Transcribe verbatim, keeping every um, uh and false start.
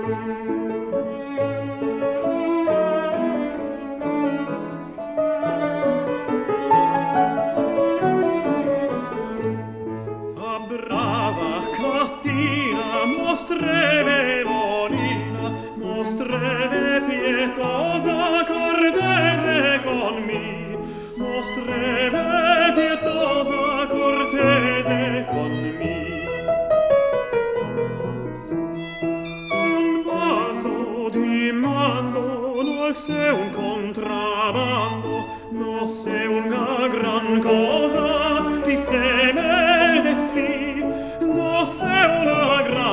Mostreve bonina, mostreve pietosa, cortese con mi, mostreve pietosa, cortese con mi. Un vaso ti mando, no se un contrabbando, no se una gran cosa, ti se me de sì, no se una gran